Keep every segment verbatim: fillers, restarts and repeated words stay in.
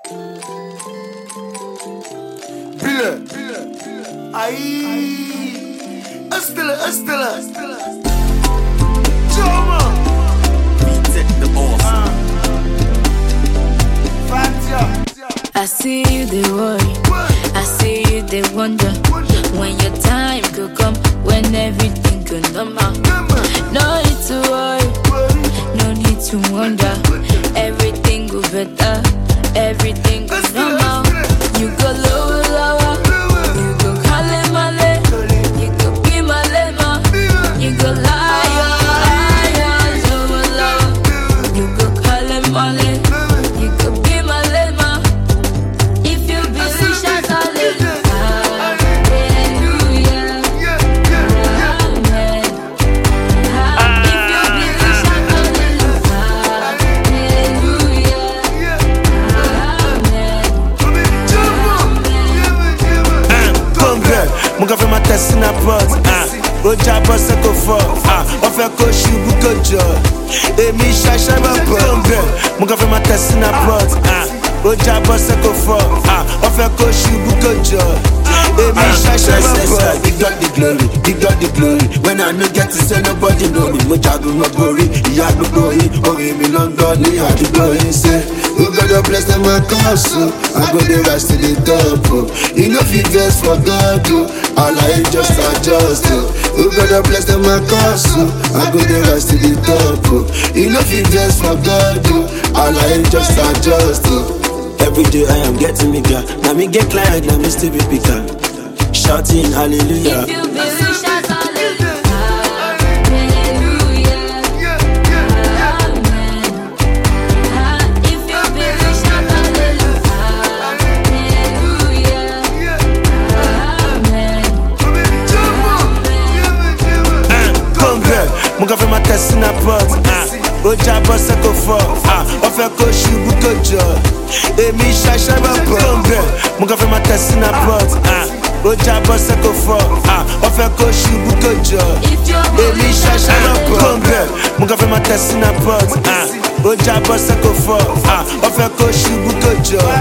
Bile. Ay. Estelle, Estelle. Choma. I see you, they worry. I see you, they wonder. When your time could come, when everything could normal. No need to worry, no need to wonder. Everything go better, everything go normal. You go lower, lower. You go kale male. You go be male ma. You go liar, liar, lower, lower. You go kale male. You go be male ma. If you believe, shout hallelujah. Mon gars fait ma tête in a pot. Roja boss go for. On fait coach you go job. Et mi chacha ma bombe. Mon gars fait ma tête in a pot. Roja boss go for. On fait coach you go job. Et mi chacha ma bombe. Big God the glory, big God the glory. When I no get to say nobody know me. Mo jago mo glory, iya no glory. Ori mi London, ni I do glory. Say, who God bless them my castle. I go the rise to the top. You know if you vex for God, all I just adjust. Who God bless them my castle. I go the rise to the top. You know if you vex for God, all I just adjust. Every day I am getting bigger. Now me get client, now me still be bigger. Shouting hallelujah. If you believe, shout hallelujah. Mon gars fait ma tête in a pot. Roja boss go for. On fait coach you go job. Et mi chacha ma bombe. Mon gars fait ma tête in a pot. Roja boss go for. On fait coach you go job. Et mi chacha ma bombe. Mon gars fait ma tête in a pot. Roja boss go for. On fait coach you go job.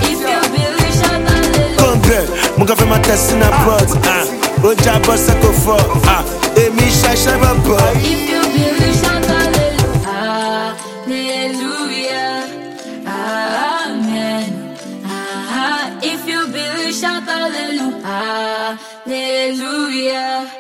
Mon gars fait ma tête in a pot. Roja boss go for. Et mi chacha ma bombe. If you believe, shout hallelujah, hallelujah, amen. Ah, if you believe, shout hallelujah, hallelujah.